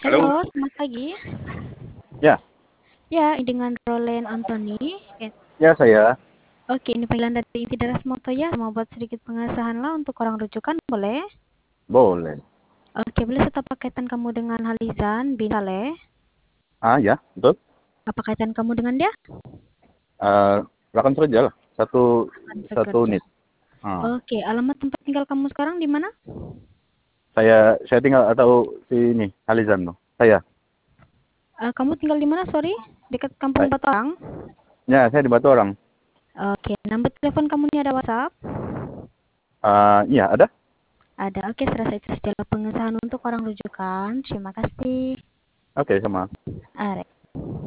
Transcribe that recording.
Halo, Halo, selamat pagi. ya, Ya, dengan Roland Anthony. ya saya. Oke, ini panggilan dari Inti Daras Moto ya. Mau buat sedikit pengesahan lah untuk orang rujukan, boleh? Boleh. Oke, boleh serta kaitan kamu dengan Halizan bin Saleh? Ah, ya, betul. Apa kaitan kamu dengan dia? Eh, Silakan saja lah. Satu Rekan satu pekerja. unit. Ah, Oke, alamat tempat tinggal kamu sekarang di mana? saya tinggal atau si ini Alizan tuh. Saya. Kamu tinggal di mana, sorry? Dekat Kampung Eh, Batorang? Ya, saya di Batu Orang. Oke, nomor telepon kamu ini ada WhatsApp? Iya, ada. Ada. Oke, serasa itu saja pengesahan untuk orang rujukan. Terima kasih. Oke, sama. Are.